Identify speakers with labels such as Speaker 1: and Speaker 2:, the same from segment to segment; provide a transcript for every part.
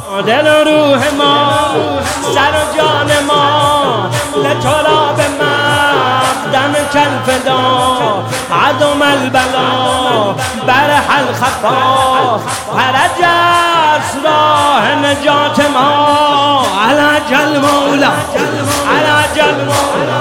Speaker 1: دل و روح ما سر و جان ما لتراب مقدم کالفدا عدم البلا برح الخفا فرج است راه نجات ما علاج المولا علاج المولا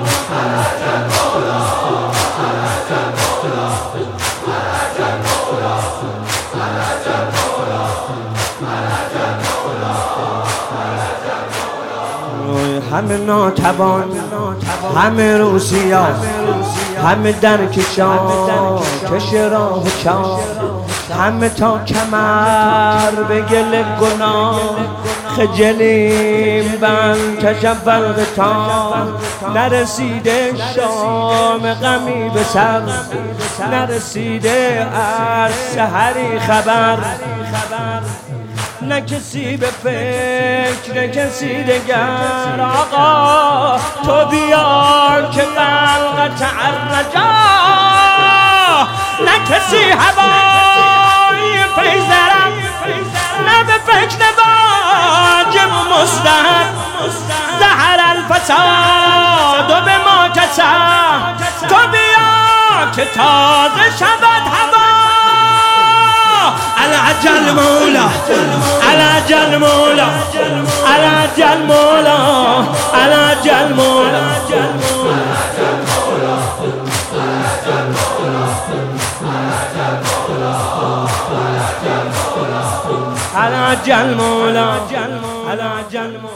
Speaker 1: همه ناتوان همه روسیا همه در کشان کش راه چاه همه تا کمر به گل گناه خجلیم بل تشفل غطا نرسیده شام غمی به سر نرسیده از سحری خبر نه کسی به فکر کسی دگر آقا تو بیا که خلقت الرجا نه کسی هوای فیضرم نه به فکر واجب مستحب زهر الفساد و به ما کسب تو بیا که تازه شود هوا علاج المولا علاج المولا علاج المولا علاج المولا علاج المولا علاج المولا